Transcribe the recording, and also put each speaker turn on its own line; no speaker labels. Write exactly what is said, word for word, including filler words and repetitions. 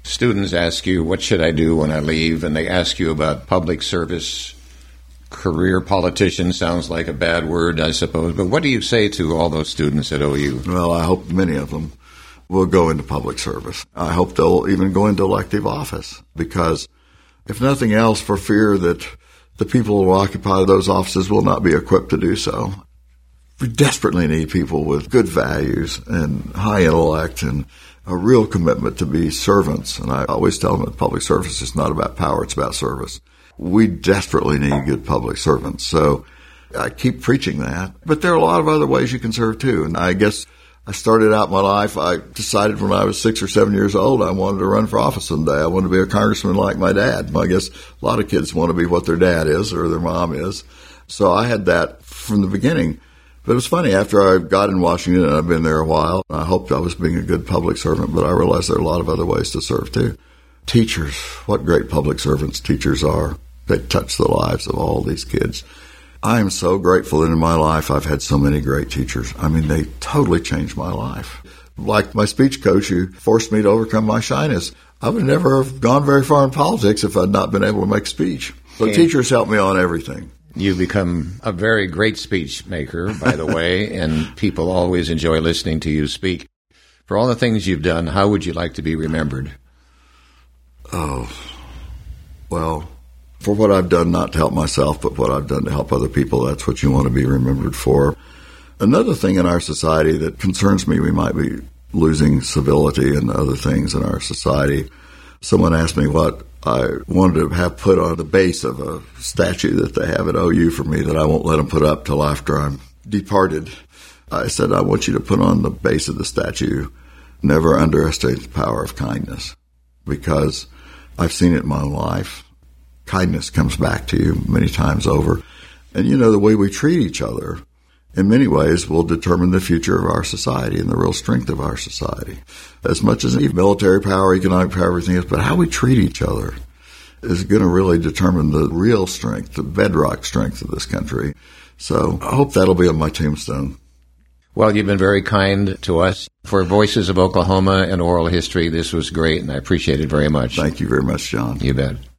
students ask you, what should I do when I leave? And they ask you about public service. Career politician sounds like a bad word, I suppose. But what do you say to all those students at O U?
Well, I hope many of them will go into public service. I hope they'll even go into elective office because, if nothing else, for fear that the people who occupy those offices will not be equipped to do so. We desperately need people with good values and high intellect and a real commitment to be servants. And I always tell them that public service is not about power, it's about service. We desperately need good public servants. So I keep preaching that. But there are a lot of other ways you can serve too. And I guess I started out my life, I decided when I was six or seven years old, I wanted to run for office someday. I wanted to be a congressman like my dad. I guess a lot of kids want to be what their dad is or their mom is. So I had that from the beginning. But it was funny, after I got in Washington, and I've been there a while, I hoped I was being a good public servant, but I realized there are a lot of other ways to serve too. Teachers, what great public servants teachers are. They touch the lives of all these kids. I am so grateful that in my life I've had so many great teachers. I mean, they totally changed my life. Like my speech coach who forced me to overcome my shyness. I would never have gone very far in politics if I'd not been able to make a speech. So
Okay.
Teachers helped me on everything.
You become a very great speech maker, by the way, and people always enjoy listening to you speak. For all the things you've done, how would you like to be remembered?
Oh, well, for what I've done, not to help myself, but what I've done to help other people, that's what you want to be remembered for. Another thing in our society that concerns me, we might be losing civility and other things in our society. Someone asked me what I wanted to have put on the base of a statue that they have at O U for me that I won't let them put up till after I'm departed. I said, I want you to put on the base of the statue, never underestimate the power of kindness, because I've seen it in my own life. Kindness comes back to you many times over. And, you know, the way we treat each other in many ways will determine the future of our society and the real strength of our society. As much as military power, economic power, everything else, but how we treat each other is going to really determine the real strength, the bedrock strength of this country. So I hope that'll be on my tombstone.
Well, you've been very kind to us. For Voices of Oklahoma and Oral History, this was great, and I appreciate it very much.
Thank you very much, John.
You bet.